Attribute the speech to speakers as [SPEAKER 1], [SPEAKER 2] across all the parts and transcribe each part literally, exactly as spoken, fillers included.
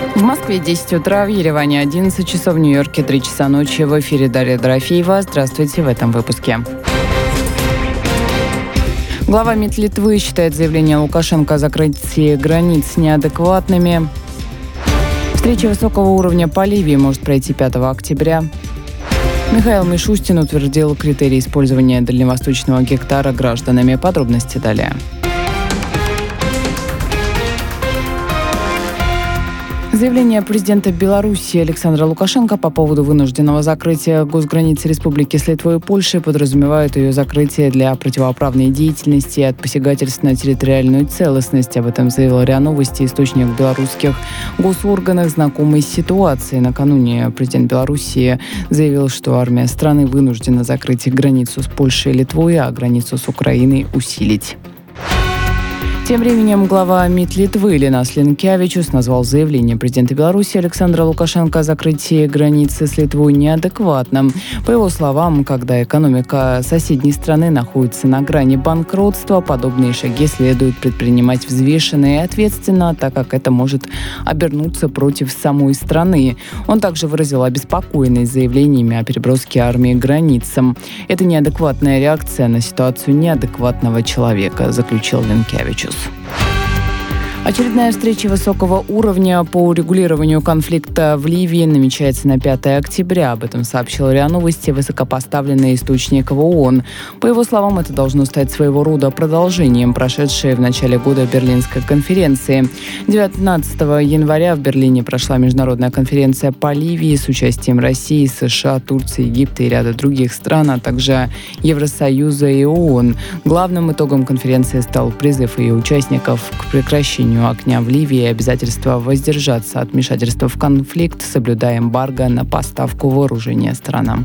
[SPEAKER 1] В Москве десять утра, в Ереване одиннадцать часов, в Нью-Йорке три часа ночи. В эфире Дарья Дорофеева. Здравствуйте в этом выпуске. Глава МИД Литвы считает заявление Лукашенко о закрытии границ неадекватными. Встреча высокого уровня по Ливии может пройти пятого октября. Михаил Мишустин утвердил критерии использования дальневосточного гектара гражданами. Подробности далее. Заявление президента Беларуси Александра Лукашенко по поводу вынужденного закрытия госграницы республики с Литвой и Польшей подразумевает ее закрытие для противоправной деятельности и от посягательств на территориальную целостность. Об этом заявил РИА Новости источник в белорусских госорганах, знакомый с ситуацией. Накануне президент Беларуси заявил, что армия страны вынуждена закрыть границу с Польшей и Литвой, а границу с Украиной усилить. Тем временем глава МИД Литвы Линас Линкевичус назвал заявление президента Беларуси Александра Лукашенко о закрытии границы с Литвой неадекватным. По его словам, когда экономика соседней страны находится на грани банкротства, подобные шаги следует предпринимать взвешенно и ответственно, так как это может обернуться против самой страны. Он также выразил обеспокоенность заявлениями о переброске армии к границам. Это неадекватная реакция на ситуацию неадекватного человека, заключил Линкевичус. Очередная встреча высокого уровня по урегулированию конфликта в Ливии намечается на пятое октября. Об этом сообщил РИА Новости высокопоставленный источник в ООН. По его словам, это должно стать своего рода продолжением прошедшей в начале года Берлинской конференции. девятнадцатого января в Берлине прошла международная конференция по Ливии с участием России, США, Турции, Египта и ряда других стран, а также Евросоюза и ООН. Главным итогом конференции стал призыв ее участников к прекращению огня в Ливии и обязательство воздержаться от вмешательства в конфликт, соблюдая эмбарго на поставку вооружения странам.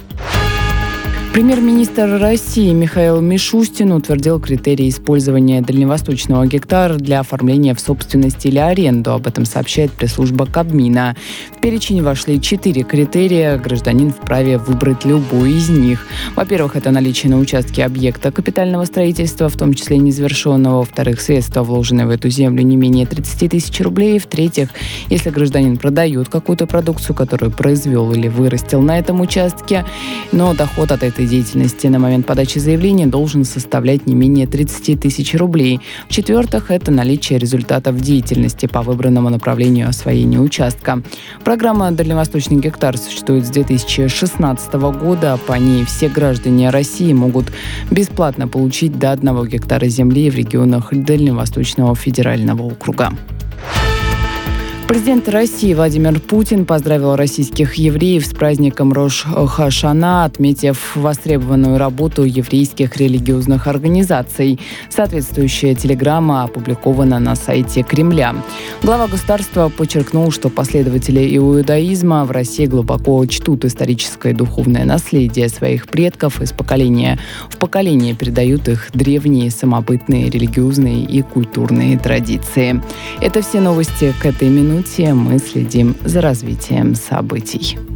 [SPEAKER 1] Премьер-министр России Михаил Мишустин утвердил критерии использования дальневосточного гектара для оформления в собственность или аренду. Об этом сообщает пресс-служба Кабмина. В перечень вошли четыре критерия. Гражданин вправе выбрать любой из них. Во-первых, это наличие на участке объекта капитального строительства, в том числе незавершенного. Во-вторых, средства, вложенные в эту землю, не менее тридцать тысяч рублей. В-третьих, если гражданин продает какую-то продукцию, которую произвел или вырастил на этом участке, но доход от этой деятельности на момент подачи заявления должен составлять не менее тридцать тысяч рублей. В-четвертых, это наличие результатов деятельности по выбранному направлению освоения участка. Программа «Дальневосточный гектар» существует с две тысячи шестнадцатого года. По ней все граждане России могут бесплатно получить до одного гектара земли в регионах Дальневосточного федерального округа. Президент России Владимир Путин поздравил российских евреев с праздником Рош-ха-Шана, отметив востребованную работу еврейских религиозных организаций. Соответствующая телеграмма опубликована на сайте Кремля. Глава государства подчеркнул, что последователи иудаизма в России глубоко чтут историческое и духовное наследие своих предков, из поколения в поколение передают их древние самобытные религиозные и культурные традиции. Это все новости к этой минуте. Мы следим за развитием событий.